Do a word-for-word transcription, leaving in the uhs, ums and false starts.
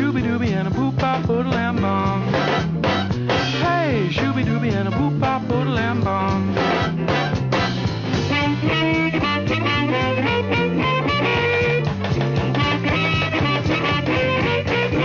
shooby dooby and a boop bop boodle and bong. Hey, shooby dooby and a boop bop boodle and bong.